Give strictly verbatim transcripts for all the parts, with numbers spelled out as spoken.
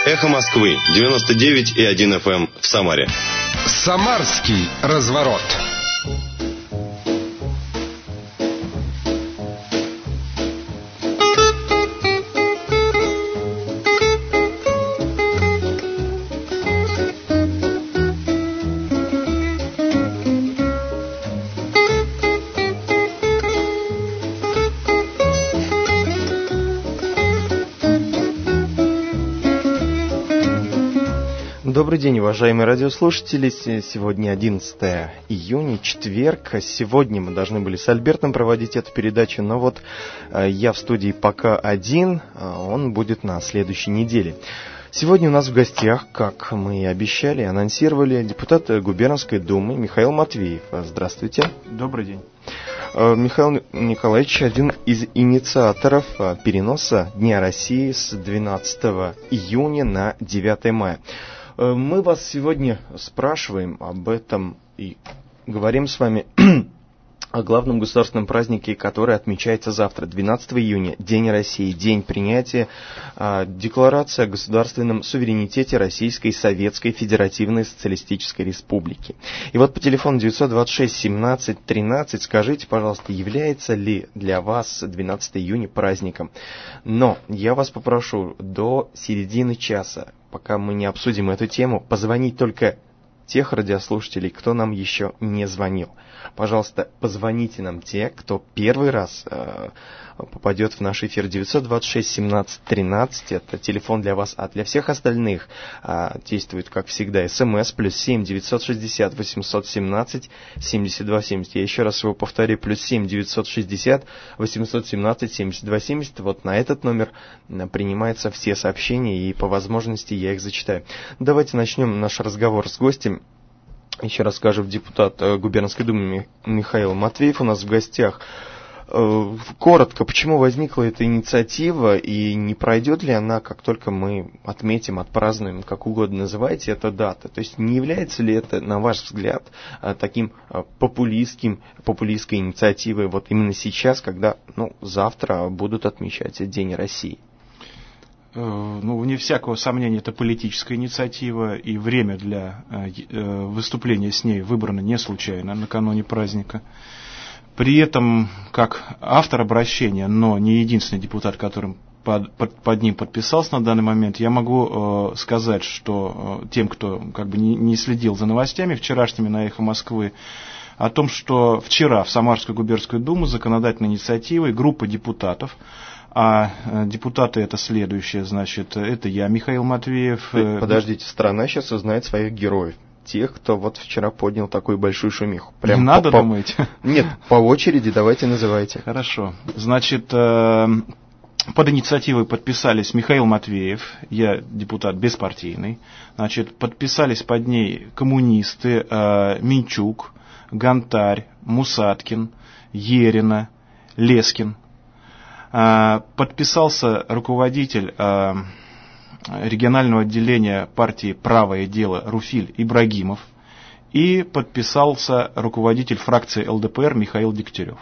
Эхо Москвы, девяносто девять и один эф эм в Самаре. Самарский разворот. Добрый день, уважаемые радиослушатели. Сегодня одиннадцатое июня, четверг. Сегодня мы должны были с Альбертом проводить эту передачу, но вот я в студии пока один, он будет на следующей неделе. Сегодня у нас в гостях, как мы и обещали, анонсировали, депутат Губернской думы Михаил Матвеев. Здравствуйте. Добрый день. Михаил Николаевич один из инициаторов переноса Дня России с двенадцатого июня на девятое мая. Мы вас сегодня спрашиваем об этом и говорим с вами о главном государственном празднике, который отмечается завтра, двенадцатого июня, День России, день принятия э, Декларации о государственном суверенитете Российской Советской Федеративной Социалистической Республики. И вот по телефону девятьсот двадцать шесть семнадцать тринадцать скажите, пожалуйста, является ли для вас двенадцатого июня праздником? Но я вас попрошу до середины часа, пока мы не обсудим эту тему, позвонить только тех радиослушателей, кто нам еще не звонил. Пожалуйста, позвоните нам те, кто первый раз э, попадет в наш эфир. Девятьсот двадцать шесть семнадцать тринадцать, это телефон для вас, а для всех остальных э, действует, как всегда, СМС, плюс семь девятьсот шестьдесят восемьсот семнадцать семьдесят два семьдесят. Я еще раз его повторю, плюс семь девятьсот шестьдесят восемьсот семнадцать семьдесят два семьдесят. Вот на этот номер принимаются все сообщения, и по возможности я их зачитаю. Давайте начнем наш разговор с гостем. Еще раз скажу, депутат Губернской думы Михаил Матвеев у нас в гостях. Коротко, почему возникла эта инициатива и не пройдет ли она, как только мы отметим, отпразднуем, как угодно называйте, эта дата? То есть не является ли это, на ваш взгляд, таким популистским, популистской инициативой вот именно сейчас, когда ну, завтра будут отмечать День России? Ну, вне всякого сомнения, это политическая инициатива, и время для выступления с ней выбрано не случайно, накануне праздника. При этом, как автор обращения, но не единственный депутат, который под, под, под ним подписался на данный момент, я могу э, сказать, что э, тем, кто как бы не, не следил за новостями вчерашними на «Эхо Москвы», о том, что вчера в Самарскую губернскую думу законодательной инициативой группа депутатов, а депутаты это следующее, значит, это я, Михаил Матвеев. Подождите, страна сейчас узнает своих героев. Тех, кто вот вчера поднял такую большую шумиху. Прям не по, надо, по... думаете? Нет, по очереди давайте называйте. Хорошо. Значит, под инициативой подписались Михаил Матвеев, я депутат беспартийный. Значит, подписались под ней коммунисты Минчук, Гонтарь, Мусаткин, Ерина, Лескин. Подписался руководитель регионального отделения партии «Правое дело» Руфиль Ибрагимов и подписался руководитель фракции эл дэ пэ эр Михаил Дегтярев.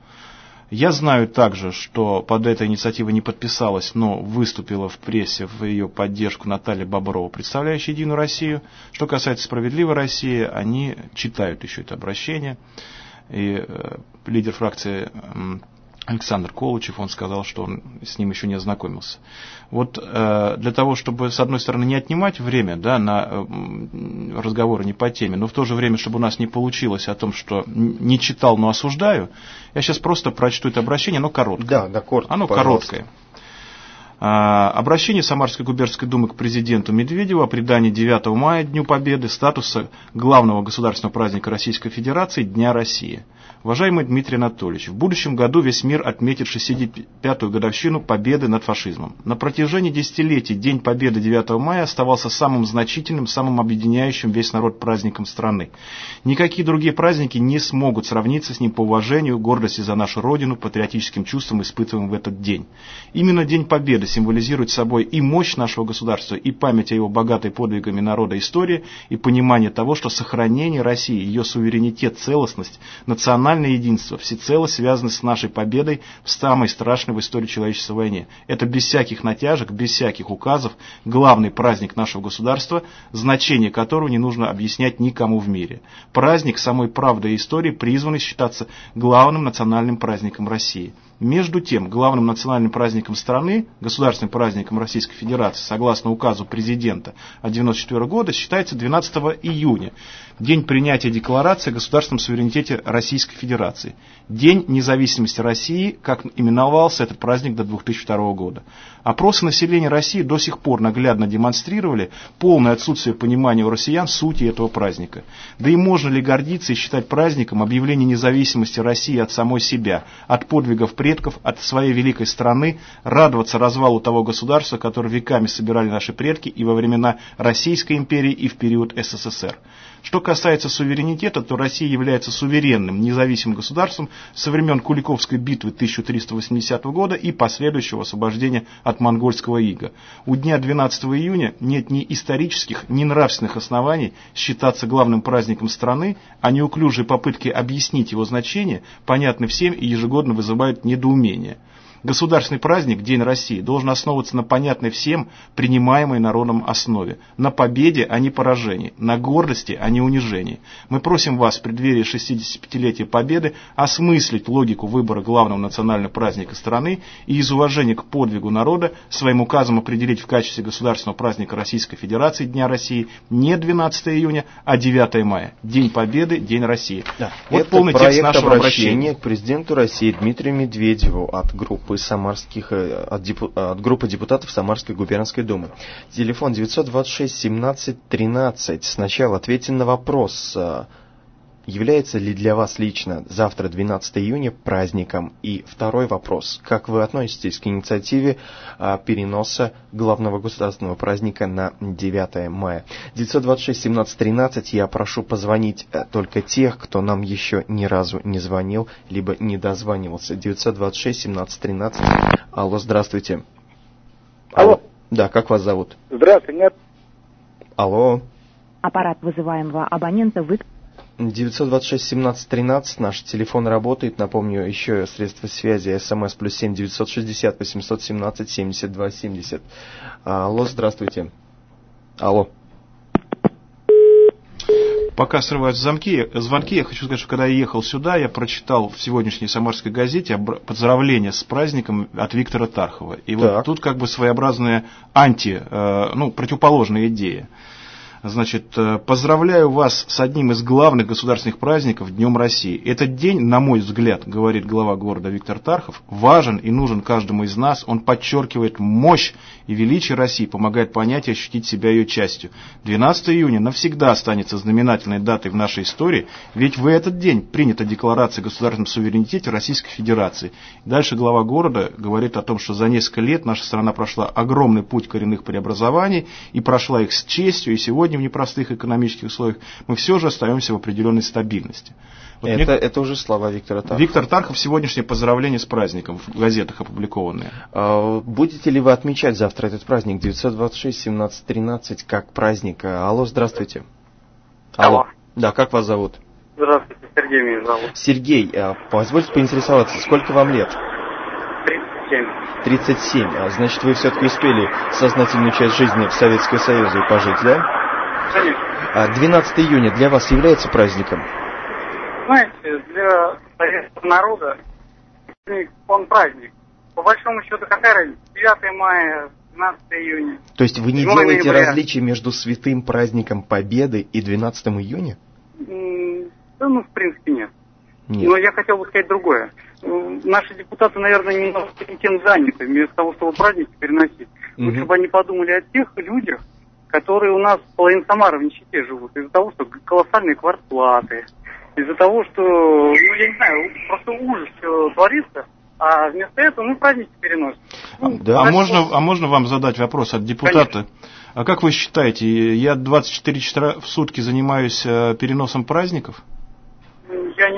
Я знаю также, что под этой инициативой не подписалась, но выступила в прессе в ее поддержку Наталья Боброва, представляющая «Единую Россию». Что касается «Справедливой России», они читают еще это обращение. И э, лидер фракции э, Александр Колычев, он сказал, что он с ним еще не ознакомился. Вот э, для того, чтобы, с одной стороны, не отнимать время да, на э, разговоры не по теме, но в то же время, чтобы у нас не получилось о том, что не читал, но осуждаю, я сейчас просто прочту это обращение, оно короткое. Да, да, коротко, оно пожалуйста. короткое. А, обращение Самарской губернской думы к президенту Медведеву о придании девятого мая, Дню Победы, статуса главного государственного праздника Российской Федерации Дня России. Уважаемый Дмитрий Анатольевич, в будущем году весь мир отметит шестьдесят пятую годовщину победы над фашизмом. На протяжении десятилетий День Победы девятого мая оставался самым значительным, самым объединяющим весь народ праздником страны. Никакие другие праздники не смогут сравниться с ним по уважению, гордости за нашу Родину, патриотическим чувством, испытываемым в этот день. Именно День Победы символизирует собой и мощь нашего государства, и память о его богатой подвигами народа истории, и понимание того, что сохранение России, ее суверенитет, целостность, национальное единство всецело связаны с нашей победой в самой страшной в истории человечества войне. Это без всяких натяжек, без всяких указов, главный праздник нашего государства, значение которого не нужно объяснять никому в мире. Праздник самой правды и истории призван считаться главным национальным праздником России. Между тем, главным национальным праздником страны, государственным праздником Российской Федерации, согласно указу президента от девяносто четвёртого года, считается двенадцатого июня, день принятия Декларации о государственном суверенитете Российской Федерации. День независимости России, как именовался этот праздник до две тысячи второго года. Опросы населения России до сих пор наглядно демонстрировали полное отсутствие понимания у россиян сути этого праздника. Да и можно ли гордиться и считать праздником объявление независимости России от самой себя, от подвигов предков, от своей великой страны, радоваться развалу того государства, которое веками собирали наши предки и во времена Российской империи, и в период эс эс эс эр. Что касается суверенитета, то Россия является суверенным, независимым государством со времен Куликовской битвы тысяча триста восьмидесятого года и последующего освобождения от монгольского ига. У дня двенадцатого июня нет ни исторических, ни нравственных оснований считаться главным праздником страны, а неуклюжие попытки объяснить его значение понятны всем и ежегодно вызывают недоумение. Государственный праздник, День России, должен основываться на понятной всем, принимаемой народом основе, на победе, а не поражении, на гордости, а не унижении. Мы просим вас в преддверии шестидесятипятилетия Победы осмыслить логику выбора главного национального праздника страны и из уважения к подвигу народа своим указом определить в качестве государственного праздника Российской Федерации Дня России не двенадцатого июня, а девятого мая. День Победы, День России. Да, вот это полный текст нашего обращения к президенту России Дмитрию Медведеву от группы самарских, от, депу, от группы депутатов Самарской губернской думы. Телефон девятьсот двадцать шесть семнадцать тринадцать. Сначала ответьте на вопрос, является ли для вас лично завтра, двенадцатого июня, праздником? И второй вопрос, как вы относитесь к инициативе переноса главного государственного праздника на девятого мая? девятьсот двадцать шесть семнадцать тринадцать. Я прошу позвонить только тех, кто нам еще ни разу не звонил, либо не дозванивался. девятьсот двадцать шесть семнадцать тринадцать. Алло, здравствуйте. Алло. Алло. Да, как вас зовут? Здравствуйте, нет. Алло. Аппарат вызываемого абонента вы... девятьсот двадцать шесть семнадцать тринадцать, наш телефон работает, напомню, еще средства связи, смс плюс семь девятьсот шестьдесят восемьсот семнадцать семьдесят два семьдесят. Алло, здравствуйте. Алло. Пока срываются замки, звонки, я хочу сказать, что когда я ехал сюда, я прочитал в сегодняшней «Самарской газете» поздравления с праздником от Виктора Тархова. И так. Вот тут как бы своеобразная анти, ну, противоположная идея. Значит, поздравляю вас с одним из главных государственных праздников, Днем России. Этот день, на мой взгляд, говорит глава города Виктор Тархов, важен и нужен каждому из нас. Он подчеркивает мощь и величие России, помогает понять и ощутить себя ее частью. двенадцатого июня навсегда останется знаменательной датой в нашей истории, ведь в этот день принята Декларация о государственном суверенитете Российской Федерации. Дальше глава города говорит о том, что за несколько лет наша страна прошла огромный путь коренных преобразований и прошла их с честью, и сегодня в непростых экономических условиях мы все же остаемся в определенной стабильности. Вот это, мне... это уже слова Виктора Тархова. Виктор Тархов, сегодняшнее поздравление с праздником, в газетах опубликованные. А, будете ли вы отмечать завтра этот праздник девятьсот двадцать шесть семнадцать тринадцать как праздник? Алло, здравствуйте. Алло. Алло. Да, как вас зовут? Здравствуйте, Сергей меня зовут. Сергей, позвольте поинтересоваться, сколько вам лет? тридцать семь. тридцать семь. А, значит, вы все-таки успели сознательную часть жизни в Советском Союзе пожить, да? Конечно. двенадцатого июня для вас является праздником? Знаете, для советского народа он праздник. По большому счету, какая разница? девятого мая, двенадцатого июня. То есть вы не делаете различия между святым праздником Победы и двенадцатого июня? Да, ну, в принципе, нет. Нет. Но я хотел бы сказать другое. Наши депутаты, наверное, немножко тем заняты, вместо того, чтобы праздники переносить. Угу. Лучше бы они подумали о тех людях, которые у нас половина Самары в нищете живут, из-за того, что колоссальные квартплаты, из-за того, что, ну, я не знаю, просто ужас все творится, а вместо этого, ну, праздники переносят. Ну, да. а, можно, а можно вам задать вопрос от депутата? Конечно. А как вы считаете, я двадцать четыре часа в сутки занимаюсь переносом праздников? Я не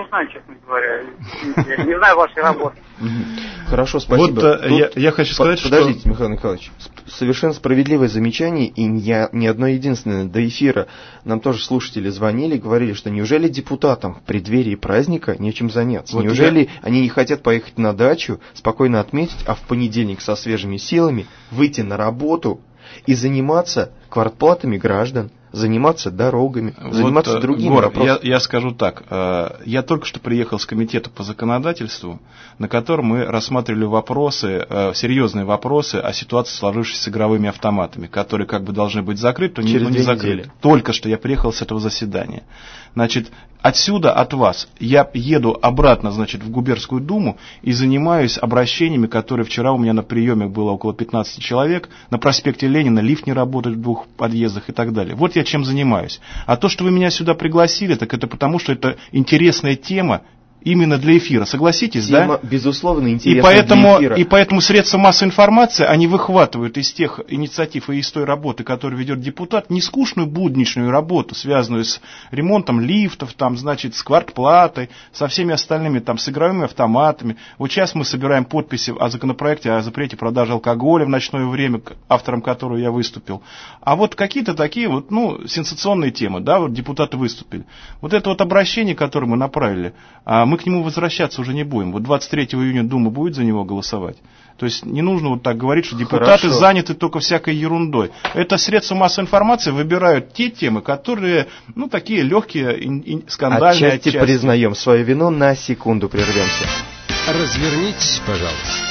знаю, честно говоря. Я не знаю вашей работы. Хорошо, спасибо. Вот Тут я, я хочу сказать, подождите, что... Михаил Николаевич, совершенно справедливое замечание, и не, не одно единственное. До эфира нам тоже слушатели звонили и говорили, что неужели депутатам в преддверии праздника нечем заняться? Вот неужели я... они не хотят поехать на дачу, спокойно отметить, а в понедельник со свежими силами выйти на работу и заниматься квартплатами граждан, заниматься дорогами, вот, заниматься другими Гор, вопросами. Я, я скажу так. Я только что приехал с комитета по законодательству, на котором мы рассматривали вопросы, серьезные вопросы о ситуации, сложившейся с игровыми автоматами, которые как бы должны быть закрыты, но не, не закрыты. Только что я приехал с этого заседания. Значит, отсюда, от вас, я еду обратно, значит, в Губернскую думу и занимаюсь обращениями, которые вчера у меня на приеме было около пятнадцати человек, на проспекте Ленина лифт не работает в двух подъездах и так далее. Вот я чем занимаюсь. А то, что вы меня сюда пригласили, так это потому, что это интересная тема, именно для эфира, согласитесь, Тема, да? Безусловно, интересная и поэтому, для эфира. И поэтому средства массовой информации, они выхватывают из тех инициатив и из той работы, которую ведет депутат, не скучную будничную работу, связанную с ремонтом лифтов, там, значит, с квартплатой, со всеми остальными, там, с игровыми автоматами. Вот сейчас мы собираем подписи о законопроекте о запрете продажи алкоголя в ночное время, автором которого я выступил. А вот какие-то такие вот, ну, сенсационные темы, да, вот депутаты выступили. Вот это вот обращение, которое мы направили, мы к нему возвращаться уже не будем. Вот двадцать третьего июня Дума будет за него голосовать. То есть не нужно вот так говорить, что депутаты Хорошо. заняты только всякой ерундой. Это средства массовой информации выбирают те темы, которые, ну, такие легкие, скандальные. Отчасти, отчасти признаем свою вину, на секунду прервемся. Развернитесь, пожалуйста.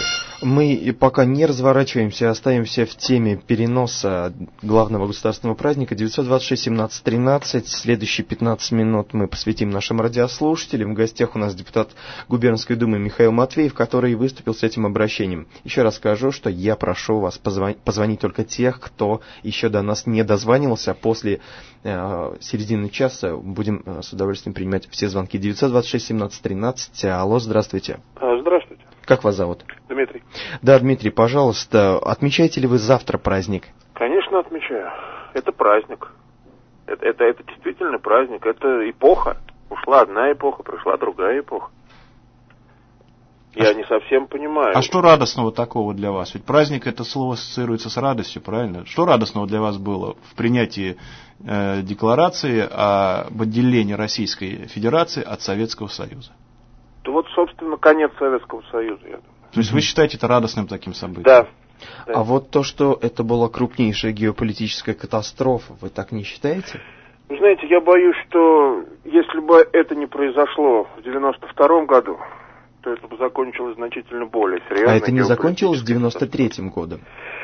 Мы пока не разворачиваемся, остаемся в теме переноса главного государственного праздника девятьсот двадцать шесть семнадцать тринадцать. Следующие пятнадцать минут мы посвятим нашим радиослушателям. В гостях у нас депутат Губернской думы Михаил Матвеев, который выступил с этим обращением. Еще раз скажу, что я прошу вас позвонить, позвонить только тех, кто еще до нас не дозванивался. После э, середины часа будем э, с удовольствием принимать все звонки. девятьсот двадцать шесть семнадцать тринадцать. Алло, здравствуйте. Здравствуйте. Как вас зовут? Дмитрий. Да, Дмитрий, пожалуйста, отмечаете ли вы завтра праздник? Конечно, отмечаю. Это праздник. Это, это, это действительно праздник. Это эпоха. Ушла одна эпоха, пришла другая эпоха. Я а не совсем понимаю. А что радостного такого для вас? Ведь праздник, это слово ассоциируется с радостью, правильно? Что радостного для вас было в принятии э, декларации об отделении Российской Федерации от Советского Союза? То вот, собственно, конец Советского Союза, я думаю. То есть вы считаете это радостным таким событием? Да. да. А вот то, что это была крупнейшая геополитическая катастрофа, вы так не считаете? Вы знаете, я боюсь, что если бы это не произошло в девяносто втором году, то это бы закончилось значительно более серьезно. А это не закончилось в девяносто третьем годом?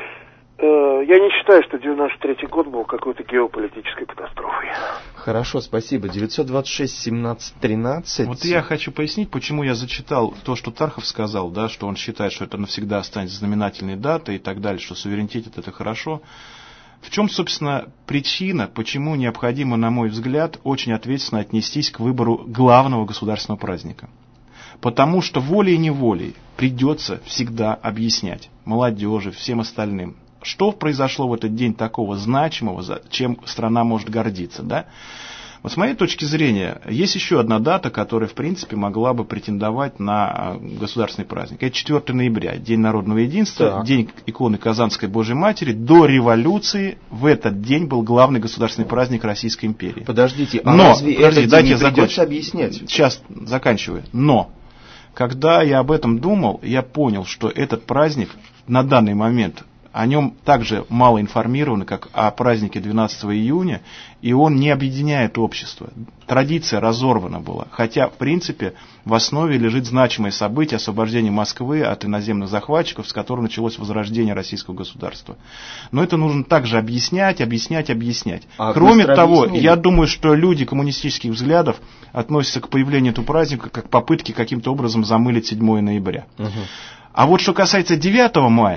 Я не считаю, что девяносто третий год был какой-то геополитической катастрофой. Хорошо, спасибо. девятьсот двадцать шесть семнадцать тринадцать. Вот я хочу пояснить, почему я зачитал то, что Тархов сказал, да, что он считает, что это навсегда останется знаменательной датой и так далее, что суверенитет это хорошо. В чем, собственно, причина, почему необходимо, на мой взгляд, очень ответственно отнестись к выбору главного государственного праздника? Потому что волей-неволей придется всегда объяснять молодежи, всем остальным, что произошло в этот день такого значимого, чем страна может гордиться, да? Вот с моей точки зрения, есть еще одна дата, которая, в принципе, могла бы претендовать на государственный праздник. Это четвёртого ноября, День народного единства, так. День иконы Казанской Божьей Матери. До революции в этот день был главный государственный праздник Российской империи. Подождите, а Но, разве подождите, это не придется закончить? объяснять? Сейчас заканчиваю. Но, когда я об этом думал, я понял, что этот праздник на данный момент... О нем также мало информированы, как о празднике двенадцатого июня, и он не объединяет общество. Традиция разорвана была, хотя, в принципе, в основе лежит значимое событие освобождения Москвы от иноземных захватчиков, с которого началось возрождение российского государства. Но это нужно также объяснять, объяснять, объяснять. А Кроме того, объяснили? Я думаю, что люди коммунистических взглядов относятся к появлению этого праздника как к попытке каким-то образом замылить седьмого ноября. Угу. А вот что касается девятого мая,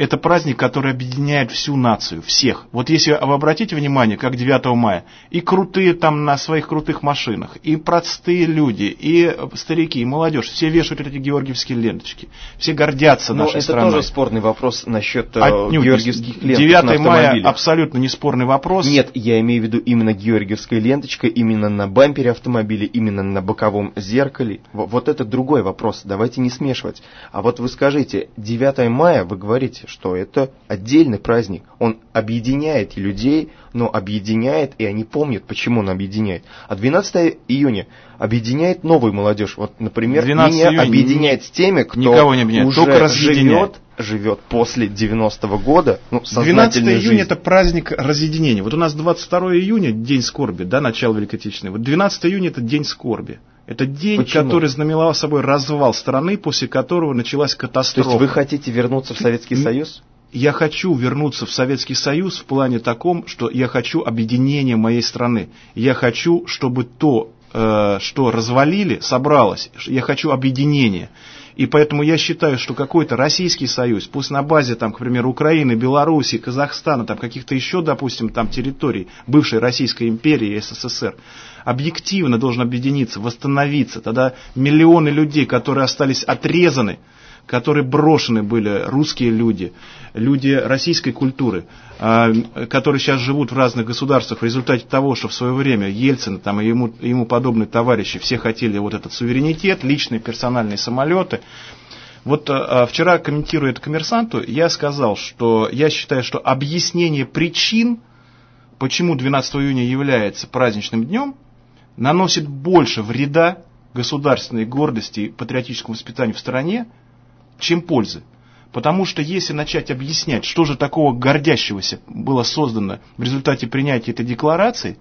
Это праздник, который объединяет всю нацию, всех. Вот если вы обратите внимание, как девятого мая, и крутые там на своих крутых машинах, и простые люди, и старики, и молодежь, все вешают эти георгиевские ленточки, все гордятся Но нашей это страной. тоже спорный вопрос насчет Отнюдь. георгиевских ленточек девятое на мая автомобиле. абсолютно не спорный вопрос. Нет, я имею в виду именно георгиевская ленточка, именно на бампере автомобиля, именно на боковом зеркале. В- Вот это другой вопрос, давайте не смешивать. А вот вы скажите, девятое мая, вы говорите, что это отдельный праздник. Он объединяет людей, но объединяет, и они помнят, почему он объединяет. А двенадцатое июня объединяет новую молодежь. Вот, например, меня объединяет с теми, кто никого не объединяет, уже только разъединяет. живет, живет после девяностого года, ну, двенадцатое сознательной июня жизнью. это праздник разъединения. Вот у нас двадцать второе июня день скорби, да, начало Великой Отечественной. Вот двенадцатое июня это день скорби. Это день, Почему? который знаменовал собой развал страны, после которого началась То катастрофа. есть вы хотите вернуться в Советский М- Союз? Я хочу вернуться в Советский Союз в плане таком, что я хочу объединения моей страны. Я хочу, чтобы то, э, что развалили, собралось. Я хочу объединения. И поэтому я считаю, что какой-то Российский Союз, пусть на базе, там, к примеру, Украины, Белоруссии, Казахстана, там, каких-то еще, допустим, там, территорий бывшей Российской империи, СССР, объективно должен объединиться, восстановиться. Тогда миллионы людей, которые остались отрезаны, которые брошены были, русские люди, люди российской культуры, которые сейчас живут в разных государствах в результате того, что в свое время Ельцин там, и ему, ему подобные товарищи все хотели вот этот суверенитет, личные персональные самолеты. Вот вчера, комментируя это «Коммерсанту», я сказал, что я считаю, что объяснение причин, почему двенадцатого июня является праздничным днем, наносит больше вреда государственной гордости и патриотическому воспитанию в стране, чем пользы. Потому что если начать объяснять, что же такого гордящегося было создано в результате принятия этой декларации,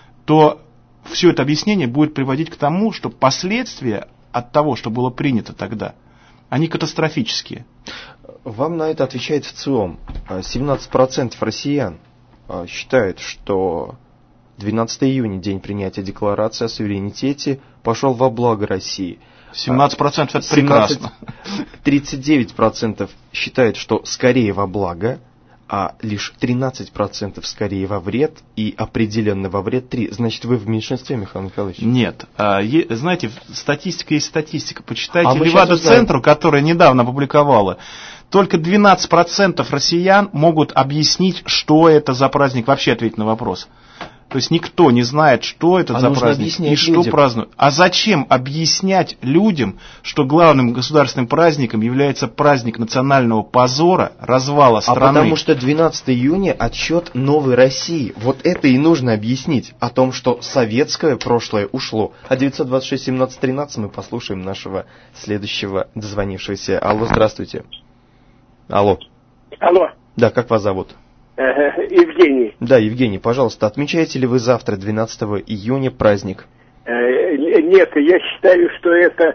то все это объяснение будет приводить к тому, что последствия от того, что было принято тогда, они катастрофические. Вам на это отвечает ВЦИОМ. семнадцать процентов россиян считают, что двенадцатого июня, день принятия декларации о суверенитете, пошел во благо России. семнадцать процентов это прекрасно. тридцать девять процентов считают, что скорее во благо, а лишь тринадцать процентов скорее во вред, и определенно во вред три. Значит, вы в меньшинстве, Михаил Николаевич? Нет. Знаете, статистика есть статистика. Почитайте а Левада-центру, которая недавно опубликовала. Только двенадцать процентов россиян могут объяснить, что это за праздник, вообще ответить на вопрос. То есть никто не знает, что это а за праздник и что людям. празднуют. А зачем объяснять людям, что главным государственным праздником является праздник национального позора, развала страны? А потому что двенадцатого июня отсчет новой России. Вот это и нужно объяснить. О том, что советское прошлое ушло. А девятьсот двадцать шесть семнадцать тринадцать мы послушаем нашего следующего дозвонившегося. Алло, здравствуйте. Алло. Алло. Да, как вас зовут? Евгений. Да, Евгений, пожалуйста, отмечаете ли вы завтра, двенадцатого июня, праздник? Нет, я считаю, что это,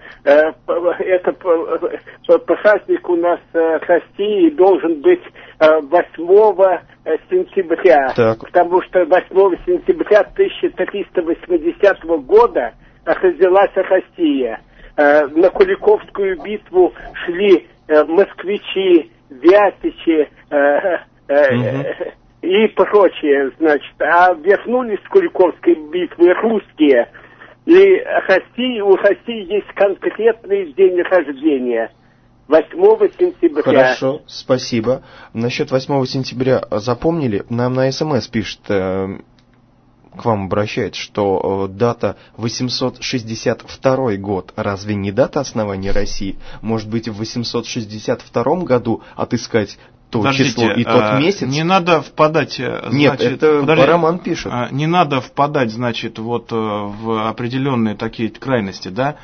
это праздник у нас в России должен быть восьмого сентября. Так. Потому что восьмого сентября тысяча триста восьмидесятого года родилась Россия. На Куликовскую битву шли москвичи, вятичи, Uh-huh. и прочее, значит, а вернулись с Куликовской битвы русские, и России, у России есть конкретный день рождения, восьмого сентября. Хорошо, спасибо. Насчет восьмого сентября запомнили? Нам на СМС пишет, э, к вам обращается, что э, дата восемьсот шестьдесят второй год, разве не дата основания России? Может быть, в восемьсот шестьдесят втором году отыскать то Подождите, число и тот а, месяц? Не надо впадать... Значит, Нет, это подожди, Роман пишет. Не надо впадать, значит, вот в определенные такие крайности, да?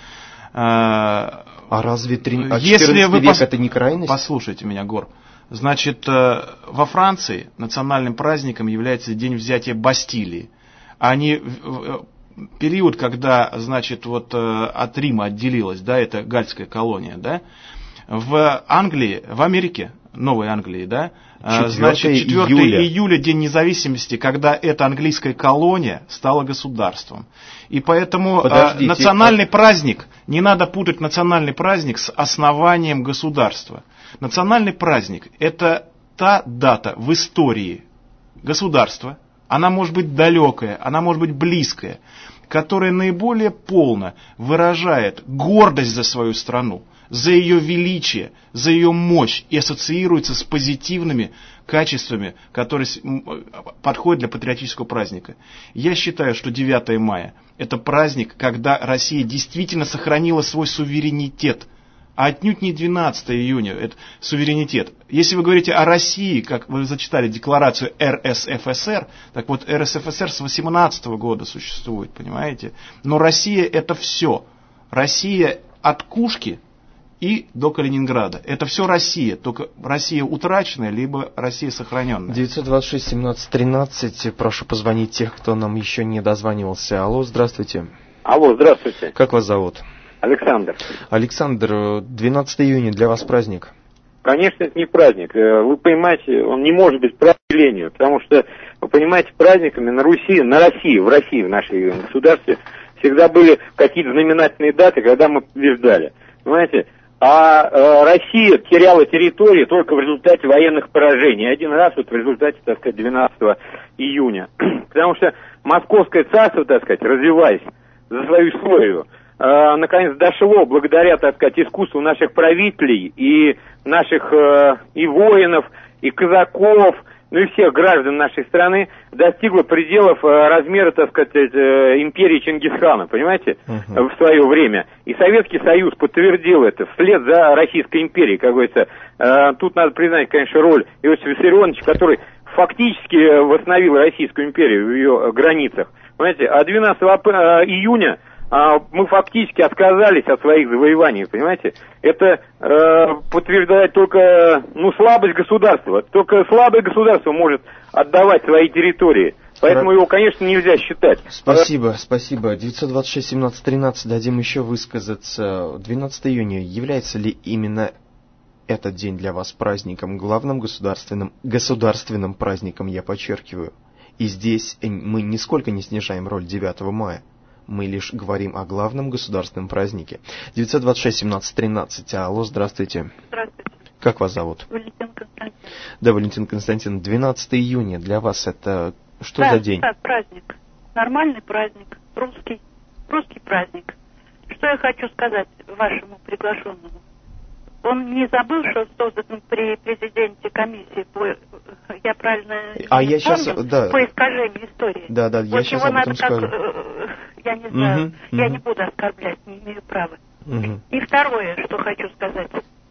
А, а разве три... а Если вы век пос... это не крайность? Послушайте меня, Гор. Значит, во Франции национальным праздником является день взятия Бастилии. Они... Период, когда, значит, вот от Рима отделилась, да, это гальская колония, да? В Англии, в Америке, Новой Англии, да, значит, четвёртого июля, День независимости, когда эта английская колония стала государством. И поэтому Подождите, национальный а... праздник, не надо путать национальный праздник с основанием государства. Национальный праздник – это та дата в истории государства, она может быть далекая, она может быть близкая, которая наиболее полно выражает гордость за свою страну, за ее величие, за ее мощь и ассоциируется с позитивными качествами, которые подходят для патриотического праздника. Я считаю, что девятое мая – это праздник, когда Россия действительно сохранила свой суверенитет, а отнюдь не двенадцатого июня, это суверенитет. Если вы говорите о России, как вы зачитали декларацию эр эс эф эс эр, так вот эр эс эф эс эр с восемнадцатого года существует, понимаете? Но Россия это все. Россия от Кушки и до Калининграда. Это все Россия, только Россия утраченная, либо Россия сохраненная. девятьсот двадцать шесть семнадцать тринадцать, прошу позвонить тех, кто нам еще не дозванивался. Алло, здравствуйте. Алло, здравствуйте. Как вас зовут? Александр. Александр, двенадцатого июня для вас праздник? Конечно, это не праздник. Вы понимаете, он не может быть праздником, потому что, вы понимаете, праздниками на Руси, на России, в России, в нашей государстве, всегда были какие-то знаменательные даты, когда мы побеждали. Понимаете? А э, Россия теряла территории только в результате военных поражений. Один раз вот в результате, так сказать, двенадцатого июня. Потому что Московское царство, так сказать, развиваясь за свою историю, э, наконец дошло благодаря, так сказать, искусству наших правителей и наших э, и воинов, и казаков, ну и всех граждан нашей страны, достигло пределов э, размера, так сказать, э, империи Чингисхана, понимаете, uh-huh. в свое время. И Советский Союз подтвердил это вслед за Российской империей, как говорится. Э, тут надо признать, конечно, роль Иосифа Виссарионовича, который фактически восстановил Российскую империю в ее границах. Понимаете, а двенадцатого июня а, мы фактически отказались от своих завоеваний, понимаете? Это э, подтверждает только, ну, слабость государства. Только слабое государство может отдавать свои территории. Поэтому его, конечно, нельзя считать. Спасибо, спасибо. девятьсот двадцать шесть семнадцать тринадцать, дадим еще высказаться. двенадцатого июня, является ли именно этот день для вас праздником, главным государственным, государственным праздником, я подчеркиваю? И здесь мы нисколько не снижаем роль девятого мая. Мы лишь говорим о главном государственном празднике. девятьсот двадцать шесть семнадцать тринадцать. Алло, здравствуйте. Здравствуйте. Как вас зовут? Валентин Константин. Да, Валентин Константин. двенадцатого июня для вас это что да, за день? Да, праздник. Нормальный праздник. Русский. Русский праздник. Что я хочу сказать вашему приглашенному? Он не забыл, что создан при президенте комиссии по, я правильно а не я помню, сейчас, да. по искажению истории. Да, да, вот я сейчас об этом надо скажу. Как, я не знаю, угу, я угу. не буду оскорблять, не имею права. Угу. И второе, что хочу сказать.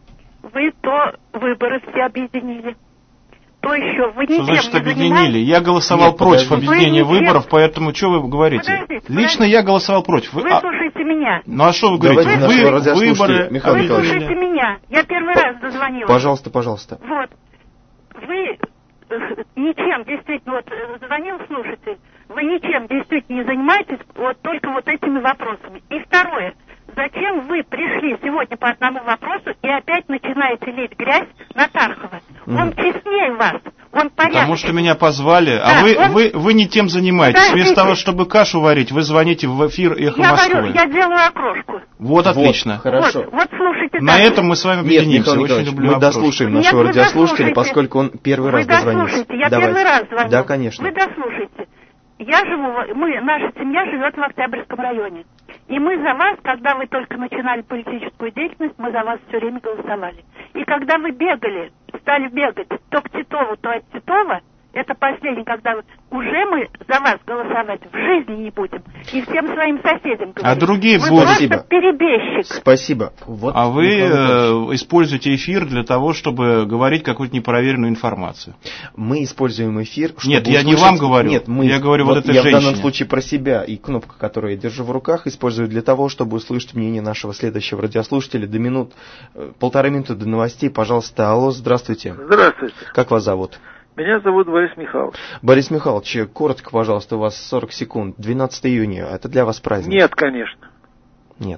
Вы то выборы все объединили, то еще вы ничем что значит не объединили? занимаетесь. Я голосовал Нет, против подождите. объединения Вы выборов, ничем... поэтому что вы говорите? Подождите, Лично подождите. я голосовал против. Вы а... слушайте меня. Ну а что вы Давайте говорите? нашего Вы, радиослушателя, выборы... Михаил Вы Николаевич. слушайте меня. Я первый раз дозвонилась. Пожалуйста, пожалуйста. Вот. Вы э, ничем действительно, вот э, звонил слушатель, вы ничем действительно не занимаетесь вот только вот этими вопросами. И второе. Зачем вы пришли сегодня по одному вопросу и опять начинаете лить грязь на Тархова? Mm. Он честнее вас, он порядочный. Потому что меня позвали, да, а вы, он... вы, вы не тем занимаетесь. Подождите. Вместо того, чтобы кашу варить, вы звоните в эфир «Эхо я Москвы». Говорю, я делаю окрошку. Вот, отлично. Вот, хорошо. Вот, вот слушайте. На так. этом мы с вами Нет, объединимся. Михаил Очень Николаевич, люблю мы окрошку. дослушаем Нет, нашего вы радиослушателя, дослушайте. поскольку он первый вы раз дозвонился. Дослушайте, я Давайте. первый раз звоню. Да, конечно. Вы дослушайте. Я живу, мы, наша семья живет в Октябрьском районе. И мы за вас, когда вы только начинали политическую деятельность, мы за вас все время голосовали. И когда вы бегали, стали бегать то к Титову, то от Титова, это последний, когда вы, уже мы за вас голосовать в жизни не будем. И всем своим соседям говорим. А другие вы будут. просто Спасибо. перебежчик. Спасибо. Вот, А вы Михаил Николаевич. э, используете эфир для того, чтобы говорить какую-то непроверенную информацию. Мы используем эфир, чтобы Нет, я не услышать- вам говорю. Нет, мы... Я говорю вот этой я в данном женщине. случае про себя. И кнопка, которую я держу в руках, использую для того, чтобы услышать мнение нашего следующего радиослушателя. До минут, э, полторы минуты до новостей. Пожалуйста, алло, здравствуйте. Здравствуйте. Как вас зовут? Меня зовут Борис Михайлович. Борис Михайлович, коротко, пожалуйста, у вас сорок секунд. двенадцатого июня, это для вас праздник? Нет, конечно. Нет.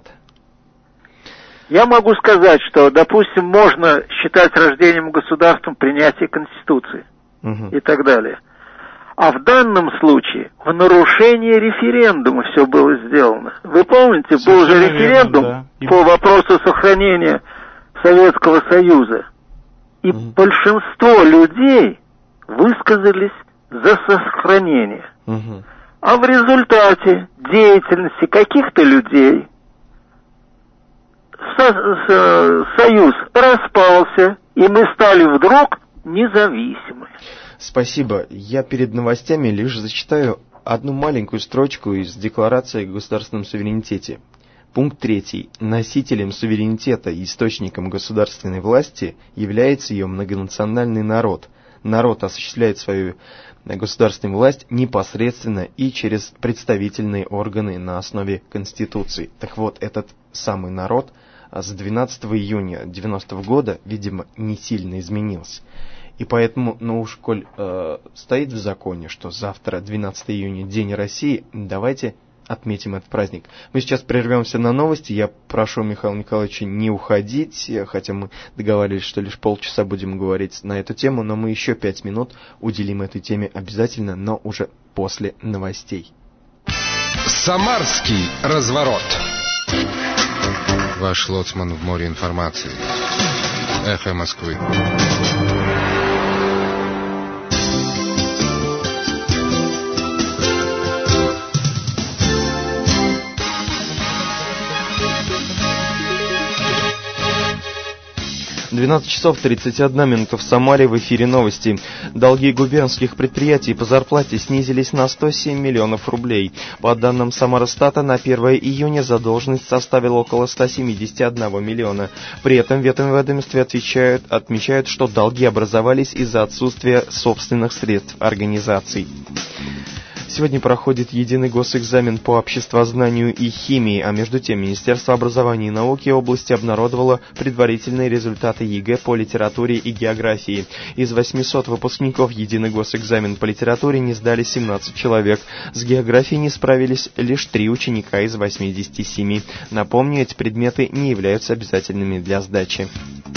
Я могу сказать, что, допустим, можно считать рождением государством принятие Конституции Угу. и так далее. А в данном случае в нарушение референдума все было сделано. Вы помните, был Совершенно же референдум верно, да. по вопросу сохранения Советского Союза. и угу. большинство людей высказались за сохранение. Угу. А в результате деятельности каких-то людей со- со- союз распался, и мы стали вдруг независимы. Спасибо. Я перед новостями лишь зачитаю одну маленькую строчку из Декларации о государственном суверенитете. Пункт третий. Носителем суверенитета и источником государственной власти является ее многонациональный народ. Народ осуществляет свою государственную власть непосредственно и через представительные органы на основе Конституции. Так вот, этот самый народ с двенадцатого июня девяностого года, видимо, не сильно изменился. И поэтому, ну уж коль э, стоит в законе, что завтра, двенадцатого июня, День России, давайте отметим этот праздник. Мы сейчас прервемся на новости. Я прошу Михаила Николаевича не уходить, хотя мы договаривались, что лишь полчаса будем говорить на эту тему, но мы еще пять минут уделим этой теме обязательно, но уже после новостей. Самарский разворот. Ваш лоцман в море информации. Эхо Москвы. двенадцать часов тридцать одна минута в Самаре, в эфире новости. Долги губернских предприятий по зарплате снизились на сто семь миллионов рублей. По данным Самаростата, на первое июня задолженность составила около ста семидесяти одного миллиона. При этом в этом ведомстве отвечают, отмечают, что долги образовались из-за отсутствия собственных средств организаций. Сегодня проходит единый госэкзамен по обществознанию и химии, а между тем Министерство образования и науки области обнародовало предварительные результаты ЕГЭ по литературе и географии. Из восьмисот выпускников единый госэкзамен по литературе не сдали семнадцать человек. С географией не справились лишь три ученика из восьмидесяти семи. Напомню, эти предметы не являются обязательными для сдачи.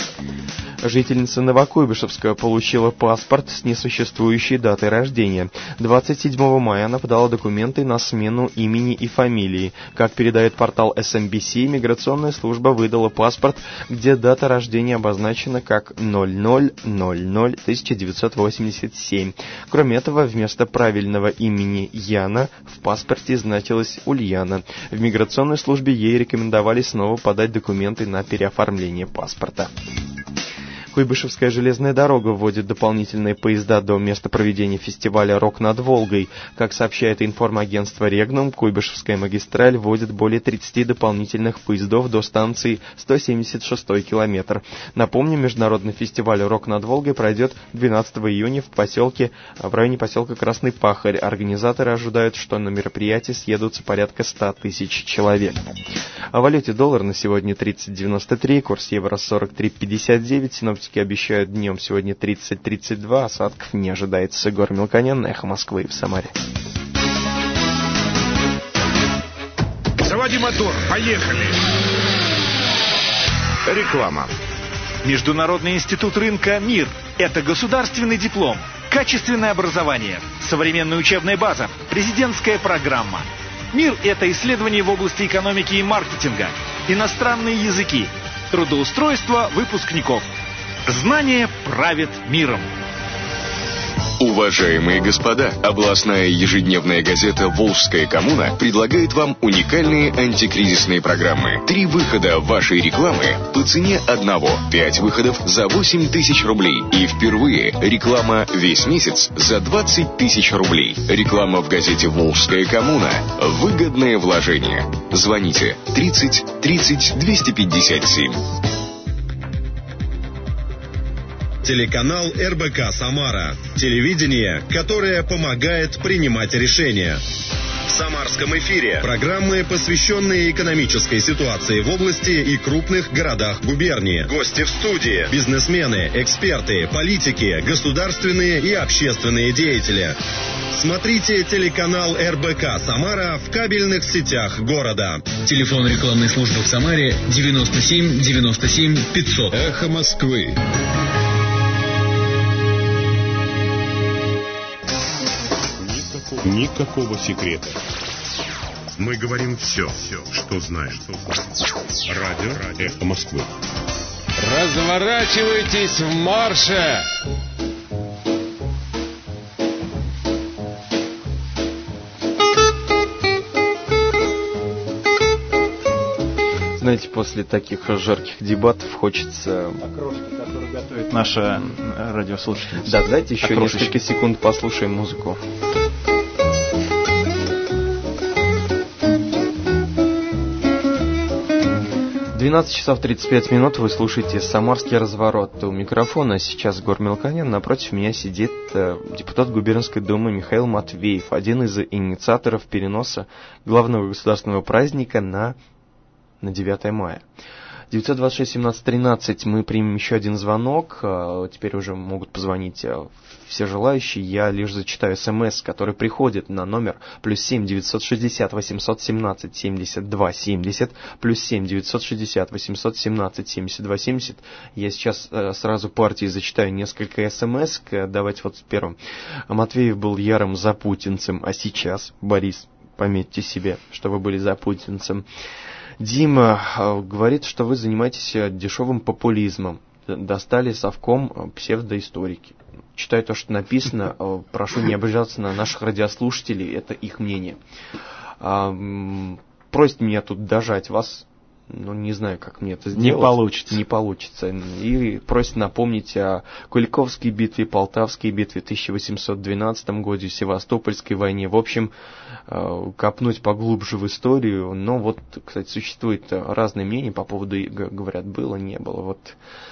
Жительница Новокуйбышевска получила паспорт с несуществующей датой рождения. двадцать седьмого мая она подала документы на смену имени и фамилии. Как передает портал эс эм би си, миграционная служба выдала паспорт, где дата рождения обозначена как ноль ноль ноль ноль тысяча девятьсот восемьдесят семь. Кроме этого, вместо правильного имени Яна в паспорте значилась Ульяна. В миграционной службе ей рекомендовали снова подать документы на переоформление паспорта. Куйбышевская железная дорога вводит дополнительные поезда до места проведения фестиваля «Рок над Волгой». Как сообщает информагентство «Регнум», Куйбышевская магистраль вводит более тридцати дополнительных поездов до станции сто семьдесят шестой километр. Напомню, международный фестиваль «Рок над Волгой» пройдет двенадцатого июня в поселке, в районе поселка Красный Пахарь. Организаторы ожидают, что на мероприятие съедутся порядка ста тысяч человек. О валюте доллар на сегодня тридцать девяносто три, курс евро сорок три пятьдесят девять, синоптики обещают днем сегодня тридцать тридцать два, осадков не ожидается. Егор Мелконян, Эхо Москвы в Самаре. Заводи мотор, поехали! Реклама. Международный институт рынка «Мир» — это государственный диплом, качественное образование, современная учебная база, президентская программа. «Мир» — это исследования в области экономики и маркетинга, иностранные языки, трудоустройство выпускников. Знание правит миром. Уважаемые господа, областная ежедневная газета «Волжская коммуна» предлагает вам уникальные антикризисные программы. Три выхода вашей рекламы по цене одного. Пять выходов за восемь тысяч рублей. И впервые реклама весь месяц за двадцать тысяч рублей. Реклама в газете «Волжская коммуна». Выгодное вложение. Звоните тридцать тридцать двести пятьдесят семь. Телеканал эр бэ ка «Самара». Телевидение, которое помогает принимать решения. В самарском эфире программы, посвященные экономической ситуации в области и крупных городах губернии. Гости в студии, бизнесмены, эксперты, политики, государственные и общественные деятели. Смотрите телеканал эр бэ ка «Самара» в кабельных сетях города. Телефон рекламной службы в Самаре девяносто семь девяносто семь пятьсот. Эхо Москвы. Никакого секрета. Мы говорим все, все, что знаешь. Радио Эхо Москвы. Разворачивайтесь в марше! Знаете, после таких жарких дебатов хочется... Окрошки, которые готовит наша радиослушательница. Да, давайте еще Окрошечки. несколько секунд послушаем музыку. двенадцать часов тридцать пять минут, вы слушаете «Самарский разворот». У микрофона сейчас Гор Мелконян, напротив меня сидит э, депутат губернской думы Михаил Матвеев, один из инициаторов переноса главного государственного праздника на, на девятое мая. девятьсот двадцать шесть семнадцать тринадцать, мы примем еще один звонок, э, теперь уже могут позвонить э, все желающие, я лишь зачитаю смс, который приходит на номер плюс семь девятьсот шестьдесят восемьсот семнадцать семьдесят два семьдесят, плюс семь девятьсот шестьдесят восемьсот семнадцать семьдесят два семьдесят. Я сейчас э, сразу партии зачитаю несколько смс, давайте вот с первым. Матвеев был ярым запутинцем, а сейчас, Борис, пометьте себе, что вы были запутинцем. Дима э, говорит, что вы занимаетесь дешевым популизмом. Достали совком псевдоисторики. Читаю то, что написано. Э, прошу не обижаться на наших радиослушателей. Это их мнение. Э, просит меня тут дожать вас. Ну, не знаю, как мне это сделать. Не получится. Не получится. И просит напомнить о Куликовской битве, Полтавской битве в тысяча восемьсот двенадцатом году, Севастопольской войне. В общем, копнуть поглубже в историю. Но вот, кстати, существует разные мнения по поводу, говорят, было, не было. Вот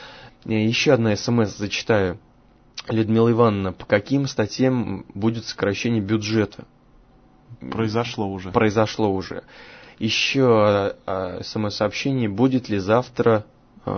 еще одна смс зачитаю. Людмила Ивановна, по каким статьям будет сокращение бюджета? Произошло уже. Произошло уже. Еще э, смс-сообщение, будет ли завтра э,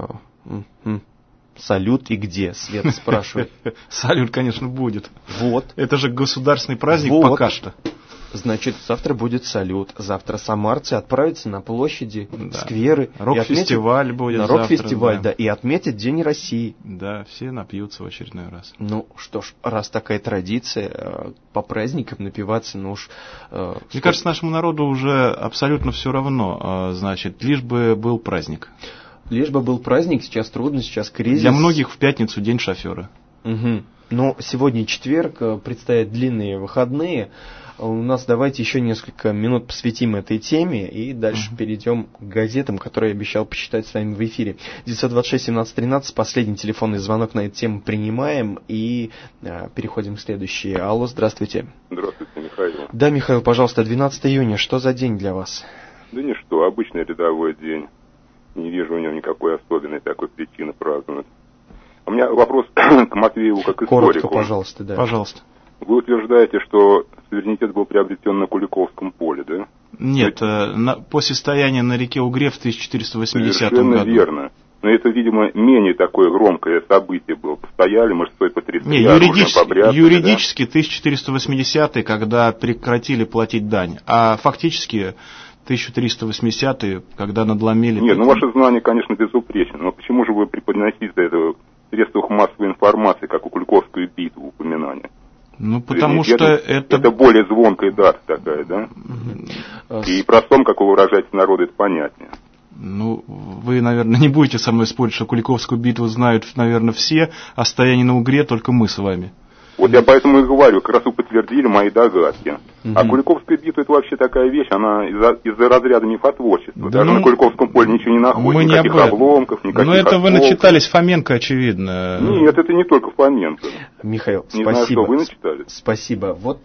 э, салют и где? Света спрашивает. Салют, конечно, будет. Вот. Это же государственный праздник вот. Пока что. Значит, завтра будет салют. Завтра самарцы отправятся на площади, да. скверы. Рок-фестиваль будет на завтра. Рок-фестиваль, да. да. И отметят День России. Да, все напьются в очередной раз. Ну, что ж, раз такая традиция, по праздникам напиваться, ну уж... Мне что... кажется, нашему народу уже абсолютно все равно. Значит, лишь бы был праздник. Лишь бы был праздник, сейчас трудно, сейчас кризис. Для многих в пятницу день шофера. Угу. Но сегодня четверг, предстоят длинные выходные. У нас давайте еще несколько минут посвятим этой теме и дальше uh-huh. перейдем к газетам, которые я обещал почитать с вами в эфире. девятьсот двадцать шесть семнадцать тринадцать, последний телефонный звонок на эту тему принимаем и э, переходим к следующей. Алло, здравствуйте. Здравствуйте, Михаил. Да, Михаил, пожалуйста, двенадцатого июня, что за день для вас? Да ничто, обычный рядовой день. Не вижу у него никакой особенной такой причины праздновать. У меня вопрос к Матвееву как историку. Коротко, пожалуйста, да. Пожалуйста. Вы утверждаете, что суверенитет был приобретен на Куликовском поле, да? Нет, э, на, после стояния на реке Угре в тысяча четыреста восьмидесятом году. Совершенно верно. Но это, видимо, менее такое громкое событие было. Постояли, мужской потрясли. Не, юридически, юридически да? тысяча четыреста восьмидесятый, когда прекратили платить дань. А фактически тысяча триста восьмидесятый, когда надломили... Нет, ну ваше знание, конечно, безупречно. Но почему же вы преподносите это в средствах массовой информации, как у Куликовскую битву упоминания? Ну, потому это, что это... Это более звонкая дата такая, да? Mm-hmm. И простом, как вы выражаете народу, это понятнее. Ну, вы, наверное, не будете со мной спорить, что Куликовскую битву знают, наверное, все, а стояние на Угре только мы с вами. Вот я поэтому и говорю, как раз вы подтвердили мои догадки. Mm-hmm. А Куликовская битва — это вообще такая вещь, она из-за, из-за разряда мифотворчества. Да. Даже ну, на Куликовском поле ничего не находится, мы никаких не обломков, никаких Ну, это осколков. вы начитались Фоменко, очевидно. Нет, это не только Фоменко. Михаил, не спасибо. Знаю, что вы начитали. Спасибо. Вот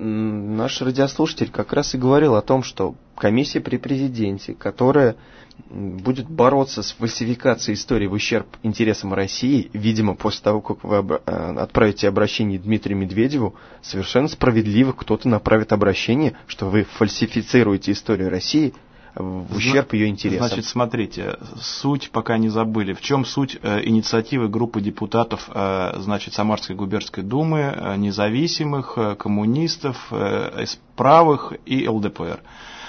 м, наш радиослушатель как раз и говорил о том, что комиссия при президенте, которая будет бороться с фальсификацией истории в ущерб интересам России, видимо, после того, как вы об, отправите обращение Дмитрию Медведеву, совершенно справедливо кто-то направит обращение, что вы фальсифицируете историю России в ущерб ее интересам. Значит, смотрите, суть пока не забыли. В чем суть э, инициативы группы депутатов э, значит, Самарской губернской думы, э, независимых, э, коммунистов, э, правых и ЛДПР?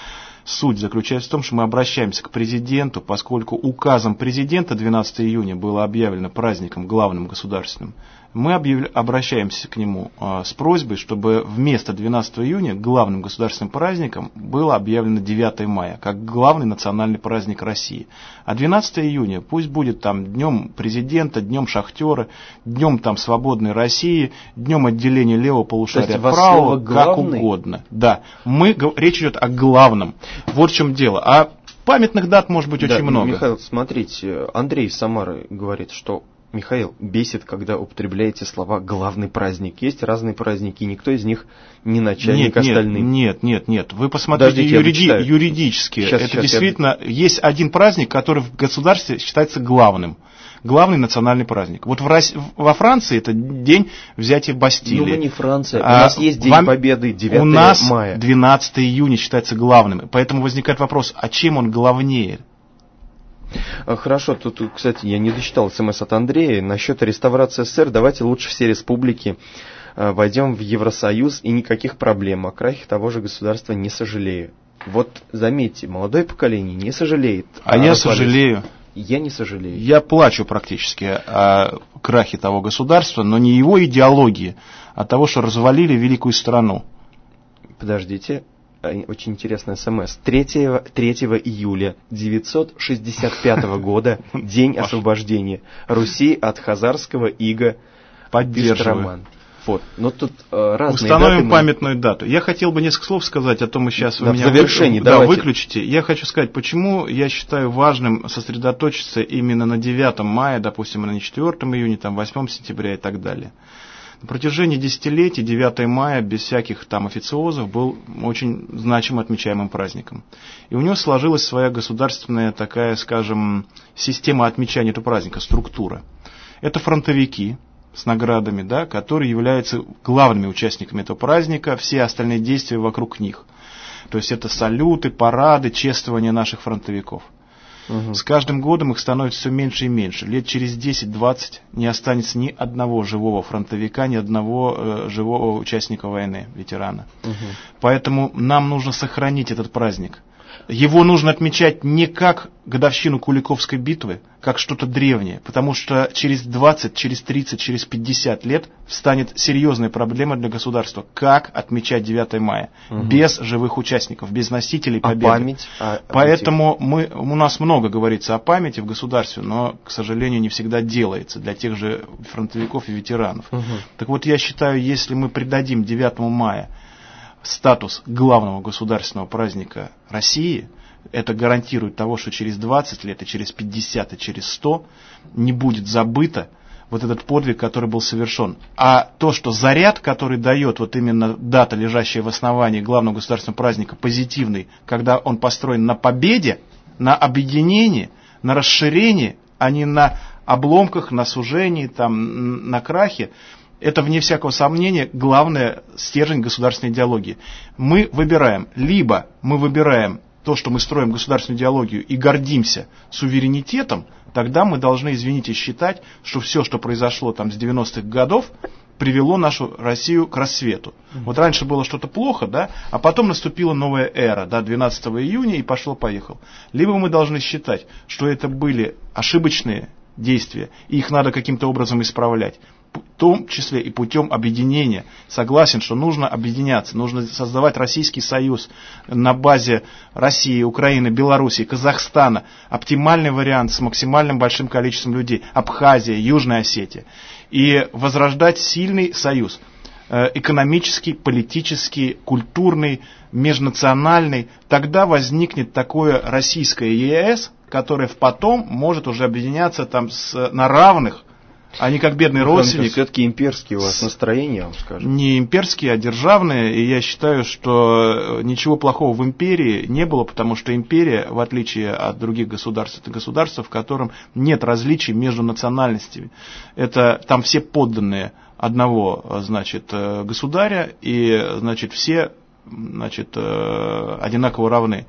Суть заключается в том, что мы обращаемся к президенту, поскольку указом президента двенадцатого июня было объявлено праздником главным государственным. мы объявля... обращаемся к нему э, с просьбой, чтобы вместо двенадцатого июня главным государственным праздником было объявлено девятое мая, как главный национальный праздник России. А двенадцатого июня пусть будет там днем президента, днем шахтера, днем там свободной России, днем отделения левого полушария от правого, как угодно. Да, мы, речь идет о главном. Вот в чем дело. А памятных дат может быть да, очень много. Михаил, смотрите, Андрей из Самары говорит, что Михаил, бесит, когда употребляете слова «главный праздник». Есть разные праздники, никто из них не начальник нет, остальных. Нет, нет, нет. Вы посмотрите юриди- юридически. Сейчас, Это сейчас, действительно, я... есть один праздник, который в государстве считается главным. Главный национальный праздник. Вот в России, во Франции это день взятия Бастилии. Ну, мы не Франция. А, у нас есть День вам... Победы, девятое мая. У нас двенадцатого июня считается главным. Поэтому возникает вопрос, а чем он главнее? Хорошо, тут, кстати, я не дочитал смс от Андрея. Насчет реставрации СССР, давайте лучше все республики э, войдем в Евросоюз, и никаких проблем. О крахе того же государства не сожалею. Вот заметьте, молодое поколение не сожалеет. А, а я сожалею. Я не сожалею. Я плачу практически о крахе того государства, но не его идеологии, а того, что развалили великую страну. Подождите. Очень интересная смс. третьего июля девятьсот шестьдесят пятого года, день освобождения Руси от хазарского ига. Поддерживаю. Вот. Но тут э, разные Установим даты памятную мы... дату. Я хотел бы несколько слов сказать, а то мы сейчас да, вы меня в завершении, вы... да, выключите. Я хочу сказать, почему я считаю важным сосредоточиться именно на девятом мая, допустим, на четвёртом июня, там, восьмого сентября и так далее. На протяжении десятилетий девятое мая без всяких там официозов был очень значимо отмечаемым праздником. И у него сложилась своя государственная такая, скажем, система отмечания этого праздника, структура. Это фронтовики с наградами, да, которые являются главными участниками этого праздника, все остальные действия вокруг них. То есть это салюты, парады, чествование наших фронтовиков. Угу. С каждым годом их становится все меньше и меньше. Лет через десять-двадцать не останется ни одного живого фронтовика, ни одного э, живого участника войны, ветерана. Угу. Поэтому нам нужно сохранить этот праздник. Его нужно отмечать не как годовщину Куликовской битвы, как что-то древнее, потому что через двадцать, через тридцать, через пятьдесят лет встанет серьезная проблема для государства, как отмечать девятое мая, угу. без живых участников, без носителей победы. А память? А, Поэтому мы, у нас много говорится о памяти в государстве, но, к сожалению, не всегда делается для тех же фронтовиков и ветеранов. Угу. Так вот, я считаю, если мы придадим девятому мая статус главного государственного праздника России, это гарантирует того, что через двадцать лет, и через пятьдесят, и через сто не будет забыто вот этот подвиг, который был совершен. А то, что заряд, который дает вот именно дата, лежащая в основании главного государственного праздника, позитивный, когда он построен на победе, на объединении, на расширении, а не на обломках, на сужении, там, на крахе, это, вне всякого сомнения, главный стержень государственной идеологии. Мы выбираем, либо мы выбираем то, что мы строим государственную идеологию и гордимся суверенитетом, тогда мы должны, извините, считать, что все, что произошло там с девяностых годов, привело нашу Россию к рассвету. Mm-hmm. Вот раньше было что-то плохо, да, а потом наступила новая эра, да, двенадцатого июня, и пошло-поехало. Либо мы должны считать, что это были ошибочные действия, и их надо каким-то образом исправлять. В том числе и путем объединения. Согласен, что нужно объединяться, нужно создавать Российский Союз на базе России, Украины, Белоруссии, Казахстана. Оптимальный вариант с максимальным большим количеством людей. Абхазия, Южная Осетия. И возрождать сильный союз. Экономический, политический, культурный, межнациональный. Тогда возникнет такое российское ЕС, которое в потом может уже объединяться там с, на равных. А не как бедный родственник. Все-таки имперские у вас настроения, я вам скажу. Не имперские, а державные. И я считаю, что ничего плохого в империи не было, потому что империя, в отличие от других государств, это государство, в котором нет различий между национальностями. Это там все подданные одного, значит, государя, и, значит, все, значит, одинаково равны.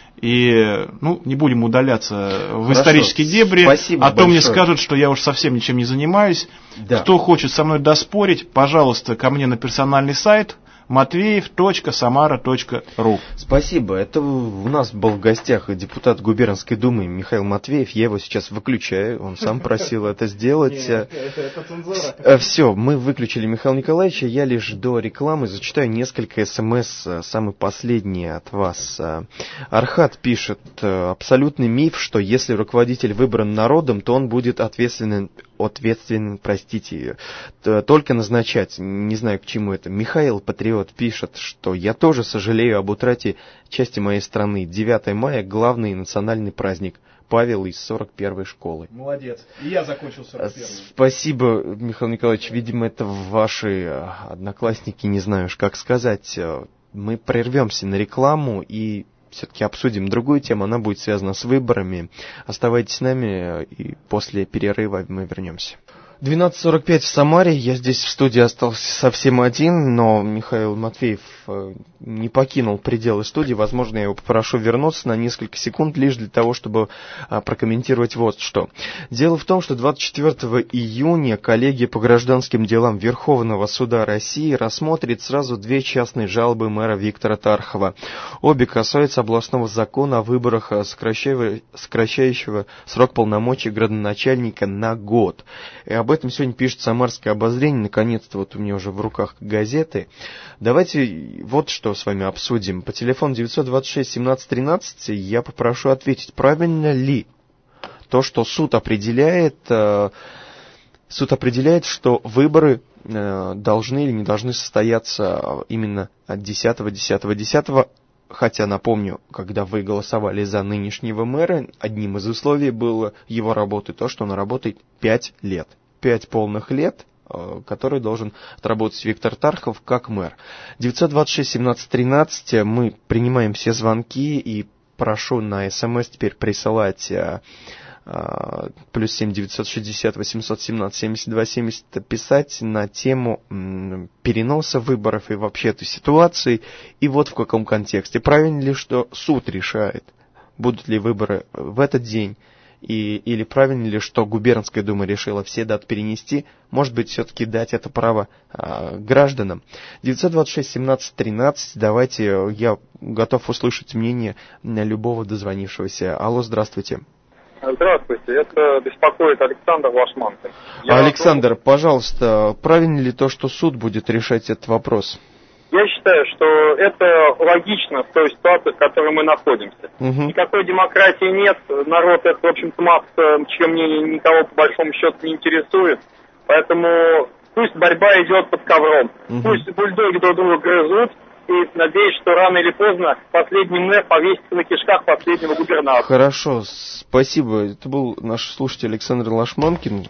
И, ну, не будем удаляться в Хорошо. исторические дебри, Спасибо а то большое. Мне скажут, что я уж совсем ничем не занимаюсь. Да. Кто хочет со мной доспорить, пожалуйста, ко мне на персональный сайт матвеев точка самара точка ру. Спасибо. Это у нас был в гостях депутат губернской думы Михаил Матвеев. Я его сейчас выключаю. Он сам просил это сделать. Все, мы выключили Михаила Николаевича. Я лишь до рекламы зачитаю несколько смс, самый последний от вас. Архат пишет: абсолютный миф, что если руководитель выбран народом, то он будет ответственен, ответственен, простите, только назначать. Не знаю, к чему это. Михаил Патриот пишет, что я тоже сожалею об утрате части моей страны. девятое мая – главный национальный праздник. Павел из сорок первой школы. Молодец. И я закончил сорок первую. Спасибо, Михаил Николаевич. Видимо, это ваши одноклассники, не знаю уж как сказать. Мы прервемся на рекламу и все-таки обсудим другую тему. Она будет связана с выборами. Оставайтесь с нами, и после перерыва мы вернемся. двенадцать сорок пять в Самаре. Я здесь в студии остался совсем один, но Михаил Матвеев не покинул пределы студии. Возможно, я его попрошу вернуться на несколько секунд, лишь для того, чтобы прокомментировать вот что. Дело в том, что двадцать четвёртого июня коллегия по гражданским делам Верховного суда России рассмотрит сразу две частные жалобы мэра Виктора Тархова. Обе касаются областного закона о выборах, сокращающего срок полномочий градоначальника на год. И об этом сегодня пишет «Самарское обозрение». Наконец-то вот у меня уже в руках газеты. Давайте вот что с вами обсудим. По телефону девятьсот двадцать шесть семнадцать тринадцать я попрошу ответить, правильно ли то, что суд определяет, суд определяет, что выборы должны или не должны состояться именно от десятого десятого десятого. Хотя, напомню, когда вы голосовали за нынешнего мэра, одним из условий было его работы то, что он работает пять лет. Пять полных лет, которые должен отработать Виктор Тархов как мэр. девятьсот двадцать шесть семнадцать тринадцать мы принимаем все звонки и прошу на СМС теперь присылать плюс семь девятьсот шестьдесят восемьсот семнадцать семьдесят два семьдесят писать на тему переноса выборов и вообще этой ситуации. И вот в каком контексте. Правильно ли, что суд решает, будут ли выборы в этот день, и, или правильно ли, что губернская дума решила все даты перенести, может быть, все-таки дать это право а, гражданам. девятьсот двадцать шесть семнадцать тринадцать, давайте, я готов услышать мнение любого дозвонившегося. Алло, здравствуйте. Здравствуйте, это беспокоит Александр Лашманкин. Я Александр, готов... пожалуйста, правильно ли то, что суд будет решать этот вопрос? Я считаю, что это логично в той ситуации, в которой мы находимся. Угу. Никакой демократии нет, народ это, в общем-то, масса, чье мнение никого по большому счету не интересует. Поэтому пусть борьба идет под ковром, угу. Пусть бульдоги друг друга грызут. И надеюсь, что рано или поздно последний мэр повесится на кишках последнего губернатора. Хорошо, спасибо. Это был наш слушатель Александр Лашманкин.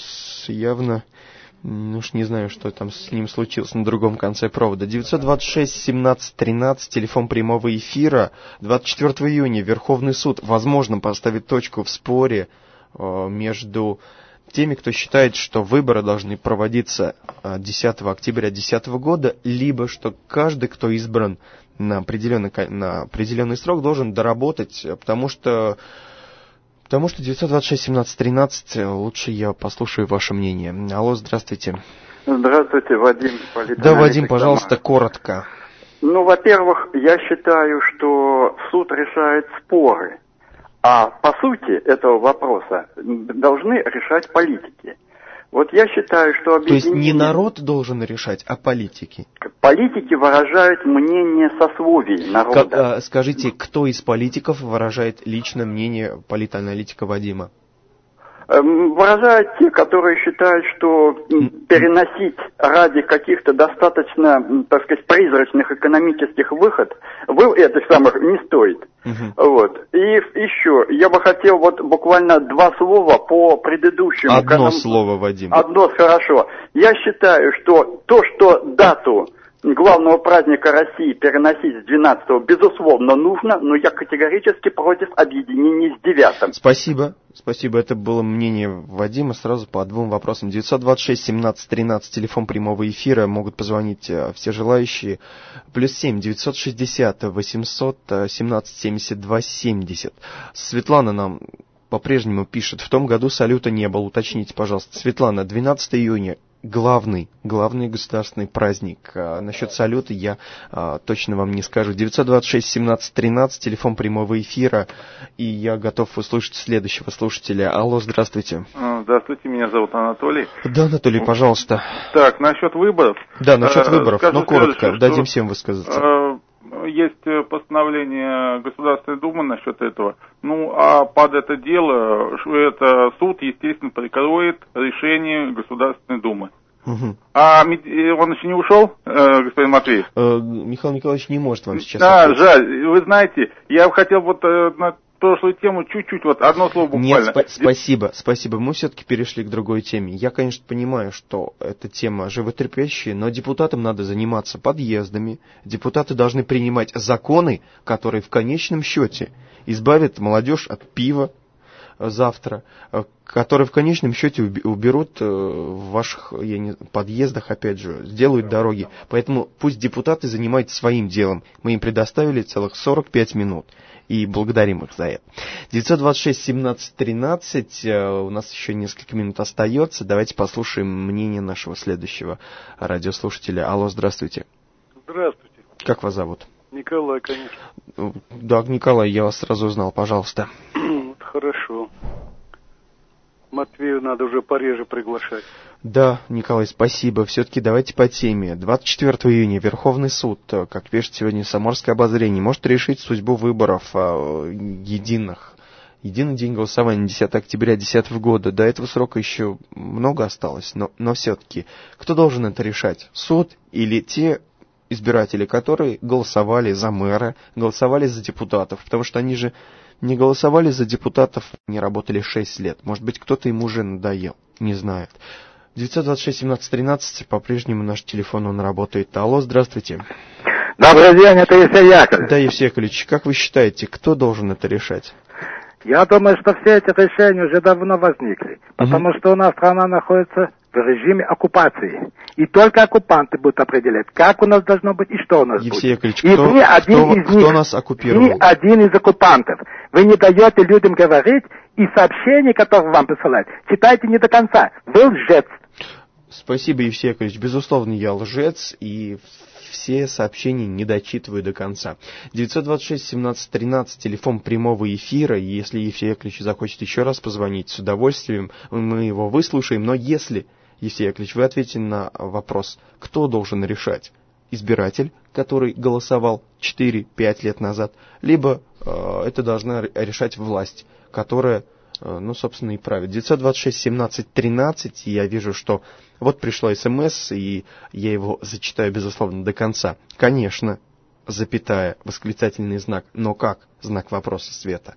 Явно, ну уж не знаю, что там с ним случилось на другом конце провода. девятьсот двадцать шесть семнадцать тринадцать, телефон прямого эфира. двадцать четвёртого июня Верховный суд, возможно, поставит точку в споре э, между теми, кто считает, что выборы должны проводиться десятого октября две тысячи десятого года, либо что каждый, кто избран на определенный, на определенный срок, должен доработать, потому что, потому что девятьсот двадцать шесть семнадцать тринадцать, лучше я послушаю ваше мнение. Алло, здравствуйте. Здравствуйте, Вадим. Да, Вадим, пожалуйста, коротко. Ну, во-первых, я считаю, что суд решает споры. А по сути этого вопроса должны решать политики. Вот я считаю, что объединение... То есть не народ должен решать, а политики? Политики выражают мнение сословий народа. Как, а, скажите, кто из политиков выражает лично мнение политаналитика Вадима? Выражают те, которые считают, что переносить ради каких-то достаточно, так сказать, призрачных экономических выход, это самых не стоит. Uh-huh. Вот. И еще, я бы хотел вот буквально два слова по предыдущему. Одно каналу. Слово, Вадим. Одно, хорошо. Я считаю, что то, что дату главного праздника России переносить с двенадцатого, безусловно, нужно, но я категорически против объединения с девятым. Спасибо. Спасибо. Это было мнение Вадима. Сразу по двум вопросам. девятьсот двадцать шесть семнадцать тринадцать, телефон прямого эфира. Могут позвонить все желающие. Плюс семь девятьсот шестьдесят восемьсот семнадцать семьдесят два семьдесят. Светлана нам по-прежнему пишет. В том году салюта не было. Уточните, пожалуйста. Светлана, двенадцатого июня. главный, главный государственный праздник. А насчет салюта я а, точно вам не скажу. девятьсот двадцать шесть семнадцать тринадцать, телефон прямого эфира, и я готов услышать следующего слушателя. Алло, здравствуйте. Здравствуйте, меня зовут Анатолий. Да, Анатолий, пожалуйста. Так, насчет выборов. Да, насчет выборов, Скажу но коротко, следующее, дадим что, всем высказаться. Э, есть постановление Государственной Думы насчет этого. Ну, а под это дело, это суд, естественно, прикроет решение Государственной Думы. Угу. А он еще не ушел, э, господин Матвеев? Э, Михаил Николаевич не может вам сейчас Да, ответить. жаль. Вы знаете, я хотел вот э, на прошлую тему чуть-чуть, вот одно слово буквально. Нет, спа- спасибо, спасибо. Мы все-таки перешли к другой теме. Я, конечно, понимаю, что эта тема животрепещущая, но депутатам надо заниматься подъездами. Депутаты должны принимать законы, которые в конечном счете избавят молодежь от пива завтра, которые в конечном счете уберут в ваших я не, подъездах, опять же, сделают дороги. Поэтому пусть депутаты занимаются своим делом. Мы им предоставили целых сорок пять минут. И благодарим их за это. девятьсот двадцать шесть семнадцать тринадцать, у нас еще несколько минут остается. Давайте послушаем мнение нашего следующего радиослушателя. Алло, здравствуйте. Здравствуйте. Как вас зовут? Николай, конечно. Да, Николай, я вас сразу узнал, пожалуйста. Хорошо. Матвею надо уже пореже приглашать. Да, Николай, спасибо. Все-таки давайте по теме. двадцать четвёртого июня Верховный суд, как пишет сегодня Самарское обозрение, может решить судьбу выборов а, единых. Единый день голосования десятого октября две тысячи десятого года. До этого срока еще много осталось, но, но все-таки кто должен это решать? Суд или те избиратели, которые голосовали за мэра, голосовали за депутатов? Потому что они же не голосовали за депутатов, не работали шесть лет. Может быть, кто-то им уже надоел, не знает. девятьсот двадцать шесть семнадцать тринадцать, по-прежнему наш телефон, он работает. Алло, здравствуйте. Добрый день, это Евсей Яковлевич. Да, Евсей Яковлевич, как вы считаете, кто должен это решать? Я думаю, что все эти решения уже давно возникли, потому что у нас страна находится в режиме оккупации. И только оккупанты будут определять, как у нас должно быть и что у нас Евсей будет. Яковлевич, И кто, ни один кто, из кто них, нас оккупировал? ни один из оккупантов. Вы не даете людям говорить, и сообщения, которые вам присылают, читайте не до конца. Вы лжец. Спасибо, Евсей Яковлевич. Безусловно, я лжец, и все сообщения не дочитываю до конца. девятьсот двадцать шесть семнадцать тринадцать, телефон прямого эфира. И если Евсей Яковлевич захочет еще раз позвонить, с удовольствием мы его выслушаем. Но если, Евсей Яковлевич, вы ответите на вопрос, кто должен решать? Избиратель, который голосовал четыре-пять лет назад, либо э, это должна решать власть, которая, э, ну, собственно, и правит. девятьсот двадцать шесть семнадцать тринадцать, и я вижу, что вот пришло СМС, и я его зачитаю, безусловно, до конца. Конечно, запятая, восклицательный знак, но как? Знак вопроса, Света.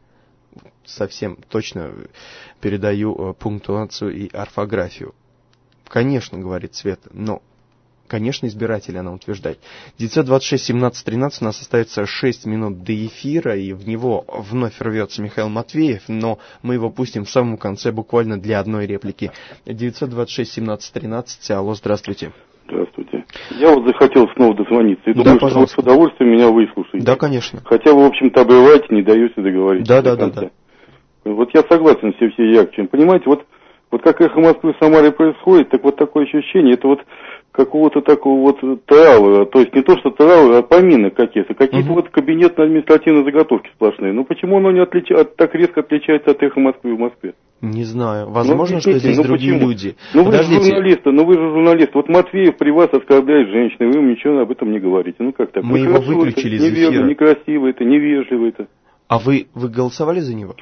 Совсем точно передаю э, пунктуацию и орфографию. Конечно, говорит Света, но... Конечно, избиратель, она утверждает. девятьсот двадцать шесть семнадцать тринадцать, у нас остается шесть минут до эфира, и в него вновь рвется Михаил Матвеев, но мы его пустим в самом конце, буквально для одной реплики. девятьсот двадцать шесть семнадцать тринадцать, алло, здравствуйте. Здравствуйте. Я вот захотел снова дозвониться, и да, думаю, пожалуйста. что вы с удовольствием меня выслушаете. Да, конечно. Хотя вы, в общем-то, обрываете, не даете договорить. Да, да, да, да. Вот я согласен с Евсеем Яковлевичем. Понимаете, вот, вот как эхо Москвы в Самаре происходит, так вот такое ощущение, это вот какого-то такого вот траура, то есть не то, что траура, а поминок какие-то, какие-то uh-huh. вот кабинетно-административные заготовки сплошные. Ну почему оно не отлича... от, так резко отличается от эхо Москвы в Москве? Не знаю. Возможно, ну, что здесь ну, другие почему? люди. Ну вы же журналисты, ну вы же журналист. Вот Матвеев при вас оскорбляет женщины, вы ему ничего об этом не говорите. Ну как так? Мы ну, его выключили это, из эфира. Неверно, некрасиво это, невежливо это. А вы, вы голосовали за него?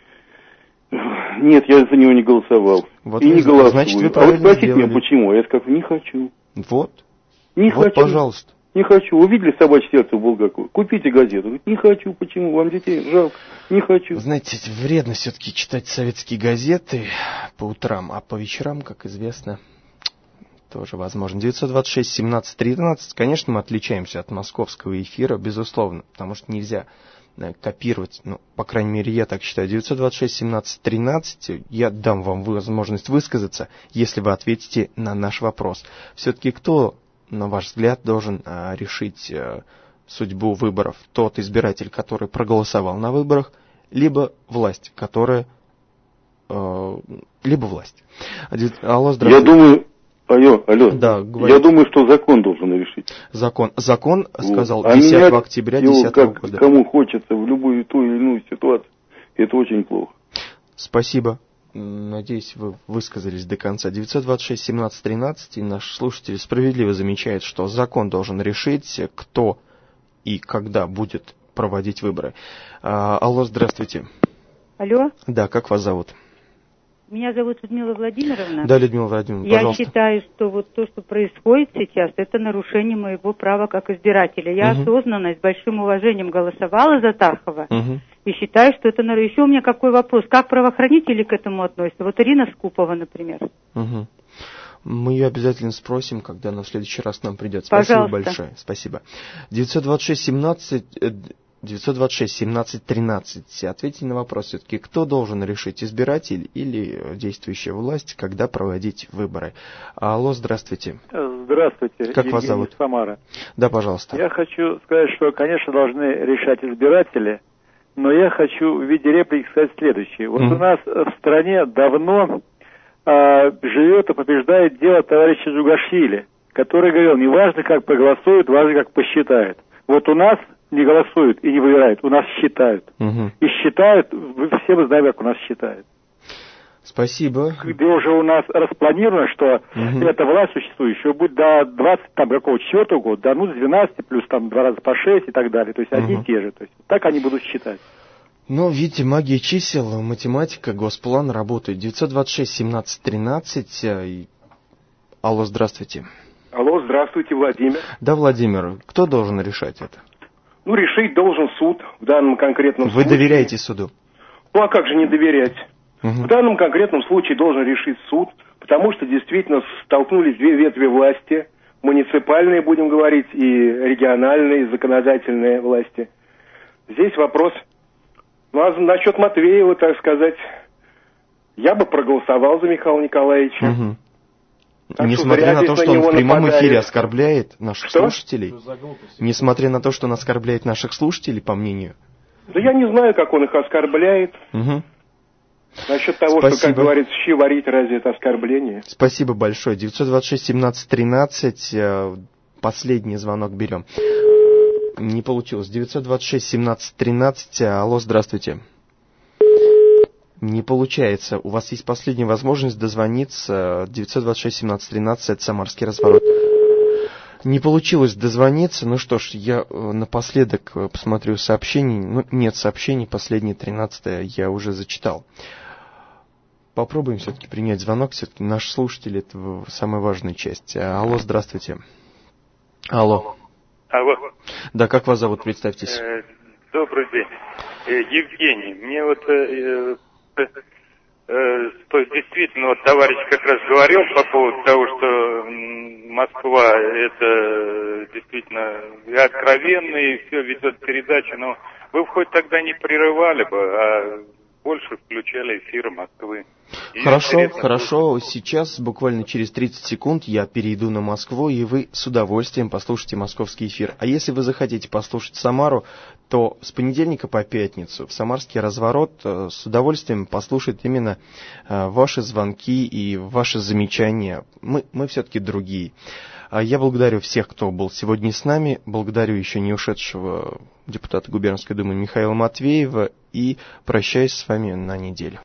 Нет, я за него не голосовал. Вот и не голосую. Значит, вы а вы спросите сделали. меня, почему? Я скажу, не хочу. Вот. Не вот, хочу. Пожалуйста. Не хочу. Увидели собачье сердце в Булгакове? Купите газету. Говорит, не хочу. Почему? Вам детей жалко. Не хочу. Знаете, вредно все-таки читать советские газеты по утрам, а по вечерам, как известно, тоже возможно. девятьсот двадцать шесть семнадцать тринадцать. Конечно, мы отличаемся от московского эфира, безусловно, потому что нельзя копировать, ну, по крайней мере, я так считаю. девятьсот двадцать шесть семнадцать тринадцать, я дам вам возможность высказаться, если вы ответите на наш вопрос. Все-таки кто, на ваш взгляд, должен а, решить а, судьбу выборов? Тот избиратель, который проголосовал на выборах, либо власть, которая... А, либо власть. Алло, здравствуйте. Я думаю... Алло, алло. Да, я думаю, что закон должен решить. Закон. Закон сказал вот. десятого октября две тысячи десятого года. Кому хочется в любую ту или иную ситуацию, это очень плохо. Спасибо. Надеюсь, вы высказались до конца. девятьсот двадцать шесть семнадцать тринадцать, и наш слушатель справедливо замечает, что закон должен решить, кто и когда будет проводить выборы. А, алло, здравствуйте. Алло. Да, как вас зовут? Меня зовут Людмила Владимировна. Да, Людмила Владимировна, Я пожалуйста. считаю, что вот то, что происходит сейчас, это нарушение моего права как избирателя. Я угу. осознанно, с большим уважением голосовала за Тахова. Угу. И считаю, что это нарушение. Еще у меня какой вопрос? Как правоохранители к этому относятся? Вот Ирина Скупова, например. Угу. Мы ее обязательно спросим, когда она в следующий раз к нам придет. Спасибо Пожалуйста. большое. Спасибо. девятьсот двадцать шесть семнадцать... девятьсот двадцать шесть семнадцать тринадцать. Ответьте на вопрос все-таки, кто должен решить, избиратель или действующая власть, когда проводить выборы? Алло, здравствуйте. Здравствуйте. Как Евгений вас зовут? Самара. Да, пожалуйста. Я хочу сказать, что, конечно, должны решать избиратели, но я хочу в виде реплики сказать следующее. Вот mm-hmm. у нас в стране давно а, живет и побеждает дело товарища Джугашвили, который говорил, не важно, как проголосуют, важно, как посчитают. Вот у нас не голосуют и не выбирают, у нас считают. Угу. И считают, вы все вы знаете, как у нас считают. Спасибо. Где уже у нас распланировано, что угу. эта власть существующая будет до двадцать, там, какого, четвёртого года, до ну, с двенадцати, плюс там два раза по шесть и так далее. То есть угу. одни и те же. То есть так они будут считать. Ну, видите, магия чисел, математика, госплан работает. девятьсот двадцать шесть семнадцать тринадцать. Алло, здравствуйте. Алло, здравствуйте, Владимир. Да, Владимир, кто должен решать это? Ну, решить должен суд в данном конкретном Вы случае. Вы доверяете суду? Ну, а как же не доверять? Угу. В данном конкретном случае должен решить суд, потому что действительно столкнулись две ветви власти, муниципальные, будем говорить, и региональные, и законодательные власти. Здесь вопрос, ну, а насчет Матвеева, так сказать, я бы проголосовал за Михаила Николаевича. Угу. Так Несмотря на то, что он в прямом нападает. эфире оскорбляет наших что? слушателей, несмотря на то, что он оскорбляет наших слушателей, по мнению. Да я не знаю, как он их оскорбляет. Угу. Насчет того, Спасибо. что, как говорится, щи варить, разве это оскорбление? Спасибо большое. девятьсот двадцать шесть семнадцать тринадцать, последний звонок берем. Не получилось. девятьсот двадцать шесть семнадцать тринадцать, алло, здравствуйте. Не получается. У вас есть последняя возможность дозвониться. девятьсот двадцать шесть семнадцать тринадцать, это Самарский разворот. Не получилось дозвониться. Ну что ж, я напоследок посмотрю сообщений. Ну, нет сообщений. Последнее, тринадцатое, я уже зачитал. Попробуем все-таки принять звонок. Все-таки наш слушатель — это самая важная часть. Алло, здравствуйте. Алло. Алло. Да, как вас зовут? Представьтесь. Э, добрый день. Э, Евгений, мне вот... Э, э, то есть действительно, вот товарищ как раз говорил по поводу того, что Москва это действительно и откровенно, и все ведет передачи, но вы хоть тогда не прерывали бы, а больше включали эфиры Москвы. И хорошо, хорошо. Сейчас, буквально через тридцать секунд, я перейду на Москву, и вы с удовольствием послушаете московский эфир. А если вы захотите послушать Самару, то с понедельника по пятницу в Самарский разворот с удовольствием послушают именно ваши звонки и ваши замечания. Мы, мы все-таки другие. Я благодарю всех, кто был сегодня с нами. Благодарю еще не ушедшего депутата Губернской думы Михаила Матвеева. И прощаюсь с вами на неделю.